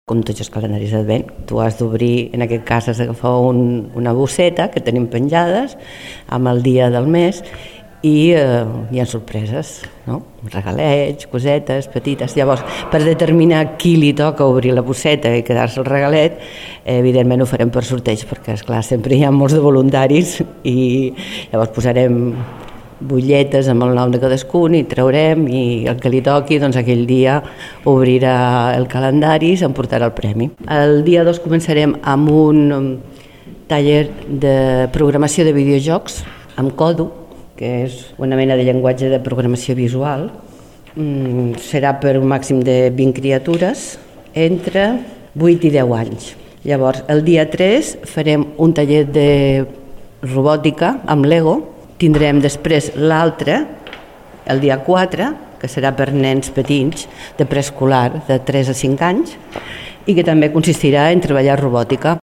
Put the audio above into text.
Com tots els calendaris d'Advent, tu has d'obrir, en aquest cas has d'agafar una bosseta que tenim penjades amb el dia del mes i hi ha sorpreses, no? Regalets, cosetes petites. Llavors, per determinar qui li toca obrir la bosseta i quedar-se el regalet, evidentment ho farem per sorteig, perquè esclar, sempre hi ha molts de voluntaris i llavors posarem butlletes amb el nom de cadascun i traurem, i el que li toqui doncs aquell dia obrirà el calendari i s'emportarà el premi. El dia 2 començarem amb un taller de programació de videojocs amb Kodu, que és una mena de llenguatge de programació visual. Serà per un màxim de 20 criatures entre 8 i 10 anys. Llavors, el dia 3 farem un taller de robòtica amb Lego. Tindrem després l'altre, el dia 4, que serà per nens petits de preescolar de 3 a 5 anys i que també consistirà en treballar robòtica.